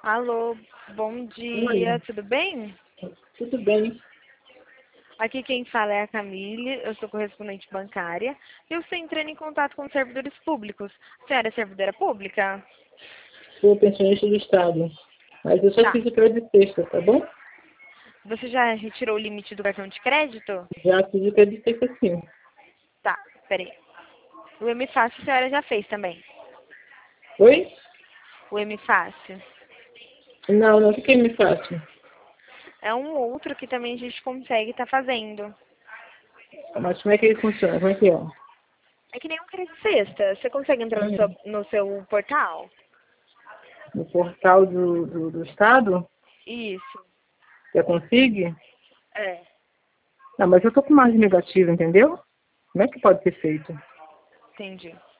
Alô, bom dia, Oi, tudo bem? tudo bem? Aqui quem fala é a Camille, eu sou correspondente bancária e eu estou entrando em contato com servidores públicos. A senhora é servidora pública? Sou pensionista do Estado, mas eu só Tá. fiz o crédito sexta, tá bom? Você já retirou o limite do cartão de crédito? Já fiz o crédito sexta sim. Tá, peraí. O MFácil a senhora já fez também. Oi? O MFácil Não, não fiquei me fácil. é um outro que também a gente consegue estar fazendo. Mas como é que ele funciona? Como é que é? É que nem um crédito sexta. Você consegue entrar no seu portal? No portal do Estado? Isso. Já consigo? É, Não, mas eu tô com margem negativa, entendeu? Como é que pode ser feito? entendi.